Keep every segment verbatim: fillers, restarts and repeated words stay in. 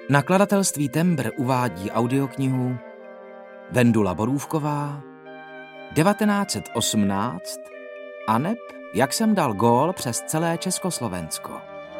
Nakladatelství Tembr uvádí audioknihu Vendula Borůvková devatenáct set osmnáct aneb Jak jsem dal gól přes celé Československo.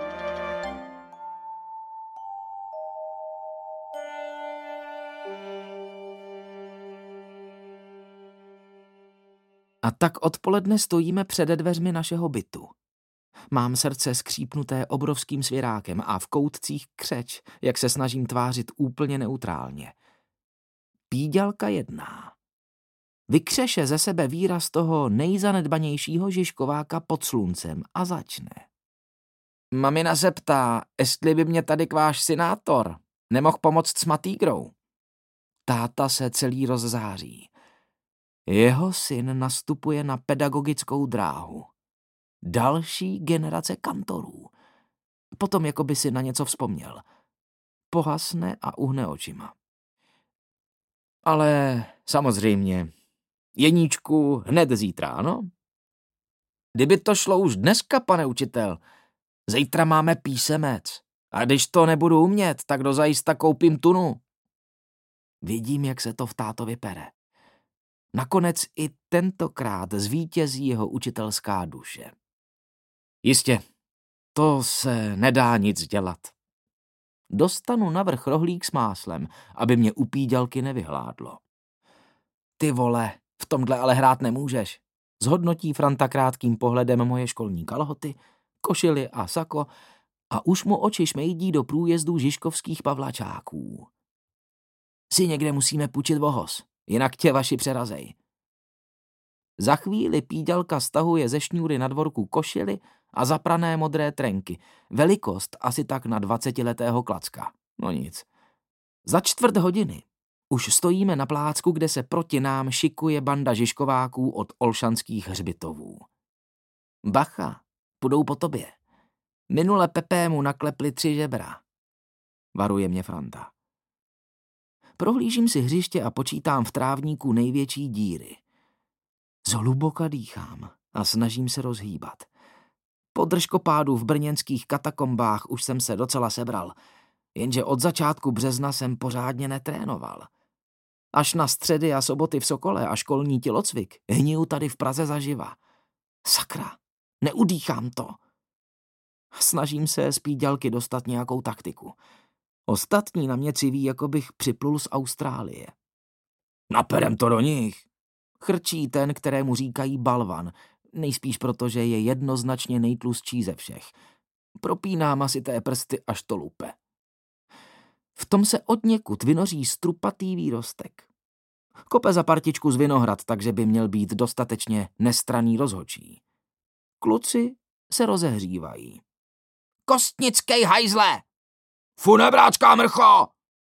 A tak odpoledne stojíme přede dveřmi našeho bytu. Mám srdce skřípnuté obrovským svěrákem a v koutcích křeč, jak se snažím tvářit úplně neutrálně. Píďalka jedná. Vykřeše ze sebe výraz toho nejzanedbanějšího Žižkováka pod sluncem a začne. Mamina se ptá, jestli by mě tady kváš synátor nemohl pomoct s matígrou. Táta se celý rozzáří. Jeho syn nastupuje na pedagogickou dráhu. Další generace kantorů. Potom jako by si na něco vzpomněl. Pohasne a uhne očima. Ale samozřejmě, Jeníčku, hned zítra, ano? Kdyby to šlo už dneska, pane učitel, zítra máme písemec. A když to nebudu umět, tak dozajista koupím tunu. Vidím, jak se to v tátovi pere. Nakonec i tentokrát zvítězí jeho učitelská duše. Jistě, to se nedá nic dělat. Dostanu navrch rohlík s máslem, aby mě u píďalky nevyhládlo. Ty vole, v tomhle ale hrát nemůžeš. Zhodnotí Franta krátkým pohledem moje školní kalhoty, košily a sako a už mu oči šmejdí do průjezdu žižkovských pavlačáků. Si někde musíme půjčit vohoz, jinak tě vaši přerazej. Za chvíli píďalka stahuje ze šňůry na dvorku košily a zaprané modré trenky. Velikost asi tak na dvacetiletého klacka. No nic. Za čtvrt hodiny už stojíme na plácku, kde se proti nám šikuje banda Žižkováků od olšanských hřbitovů. Bacha, půjdou po tobě. Minule Pepému naklepli tři žebra. Varuje mě Franta. Prohlížím si hřiště a počítám v trávníku největší díry. Zhluboka dýchám a snažím se rozhýbat. Po držkopádu v brněnských katakombách už jsem se docela sebral, jenže od začátku března jsem pořádně netrénoval. Až na středy a soboty v Sokole a školní tělocvik hniju tady v Praze zaživa. Sakra, neudýchám to. Snažím se z píďalky dostat nějakou taktiku. Ostatní na mě civí, jako bych připlul z Austrálie. Naperem to do nich, chrčí ten, kterému říkají balvan, nejspíš proto, že je jednoznačně nejtlustší ze všech. Propínám asi té prsty, až to lupe. V tom se odněkud vynoří strupatý výrostek. Kope za partičku z Vinohrad, takže by měl být dostatečně nestranný rozhodčí. Kluci se rozehřívají. Kostnickej hajzle! Funebrácká mrcho!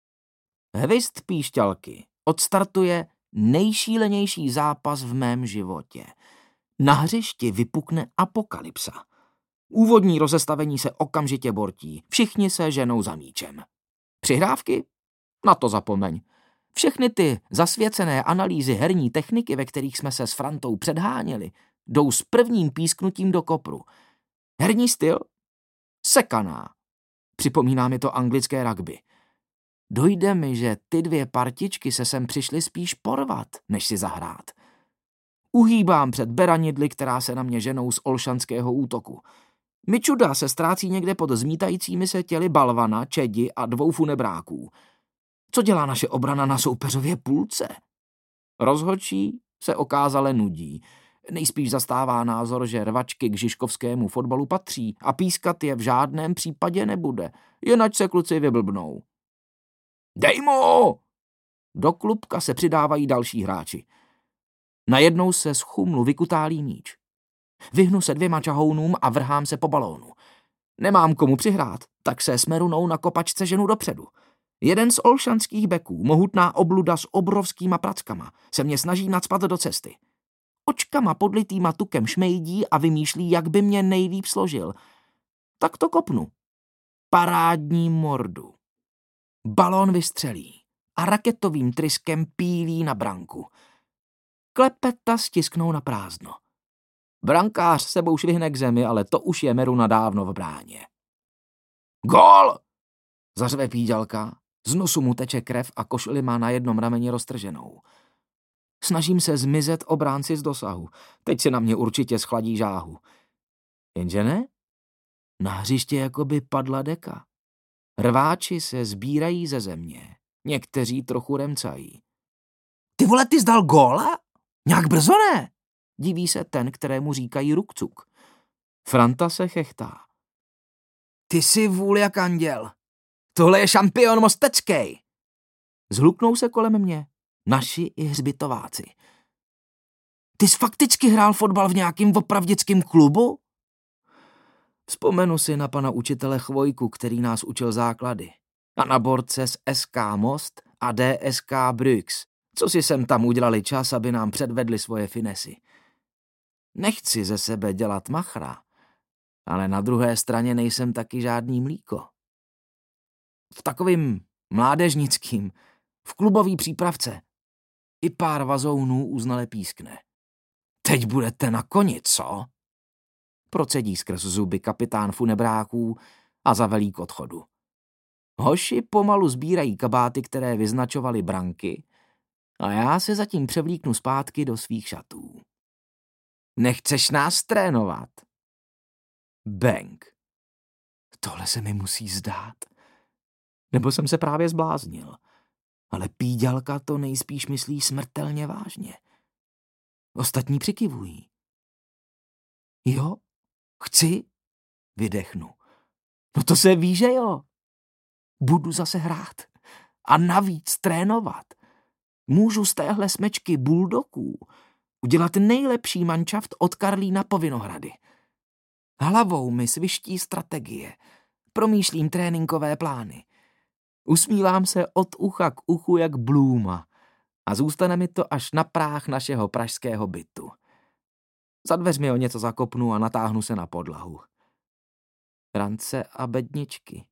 Hvist píšťalky odstartuje nejšílenější zápas v mém životě. Na hřišti vypukne apokalypsa. Úvodní rozestavení se okamžitě bortí. Všichni se ženou za míčem. Přihrávky? Na to zapomeň. Všechny ty zasvěcené analýzy herní techniky, ve kterých jsme se s Frantou předháněli, jdou s prvním písknutím do kopru. Herní styl? Sekaná. Připomíná mi to anglické rugby. Dojde mi, že ty dvě partičky se sem přišly spíš porvat, než si zahrát. Uhýbám před beranidly, která se na mě ženou z olšanského útoku. Mičuda se ztrácí někde pod zmítajícími se těly balvana, čedi a dvou funebráků. Co dělá naše obrana na soupeřově půlce? Rozhodčí se okázale nudí. Nejspíš zastává názor, že rvačky k žižkovskému fotbalu patří a pískat je v žádném případě nebude, jenač se kluci vyblbnou. Dej mu! Do klubka se přidávají další hráči. Najednou se z chumlu vykutálí míč. Vyhnu se dvěma čahounům a vrhám se po balónu. Nemám komu přihrát, tak se s merunou na kopačce ženu dopředu. Jeden z olšanských beků, mohutná obluda s obrovskýma prackama, se mě snaží nacpat do cesty. Očkama podlitýma tukem šmejdí a vymýšlí, jak by mě nejlíp složil. Tak to kopnu. Parádní mordu. Balón vystřelí a raketovým tryskem pílí na branku. Klepeta stisknou na prázdno. Brankář sebou švihne k zemi, ale to už je Meruna dávno v bráně. Gól! Zařve píďalka, z nosu mu teče krev a košili má na jednom rameni roztrženou. Snažím se zmizet obránci z dosahu. Teď se na mě určitě schladí žáhu. Jenže ne? Na hřiště jakoby padla deka. Rváči se sbírají ze země. Někteří trochu remcají. Ty vole, ty zdal góla? Nějak brzo ne? Diví se ten, kterému říkají rukcuk. Franta se chechtá. Ty jsi vůl jak anděl. Tohle je šampion mostecký. Zhluknou se kolem mě. Naši i hřbitováci. Ty jsi fakticky hrál fotbal v nějakým opravdickým klubu? Vzpomenu si na pana učitele Chvojku, který nás učil základy. A na borce z S K Most a D S K Brux, co si sem tam udělali čas, aby nám předvedli svoje finesy. Nechci ze sebe dělat machra, ale na druhé straně nejsem taky žádný mlíko. V takovým mládežnickým, v klubový přípravce, i pár vazounů uznale pískne. Teď budete na koni, co? Procedí skrz zuby kapitán funebráků a zavelí k odchodu. Hoši pomalu sbírají kabáty, které vyznačovaly branky, a já se zatím převlíknu zpátky do svých šatů. Nechceš nás trénovat? Bang. Tohle se mi musí zdát. Nebo jsem se právě zbláznil. Ale píďalka to nejspíš myslí smrtelně vážně. Ostatní přikivují. Jo, chci, vydechnu. No to se ví, že jo. Budu zase hrát. A navíc trénovat. Můžu z téhle smečky buldoků udělat nejlepší manšaft od Karlína po Vinohrady. Hlavou mi sviští strategie. Promýšlím tréninkové plány. Usmívám se od ucha k uchu jak blůma a zůstane mi to až na práh našeho pražského bytu. Za dveřmi o něco zakopnu a natáhnu se na podlahu. Rance a bedničky.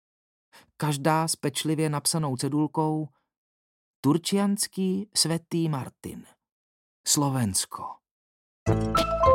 Každá s pečlivě napsanou cedulkou Turčianský svätý Martin. Slovensko.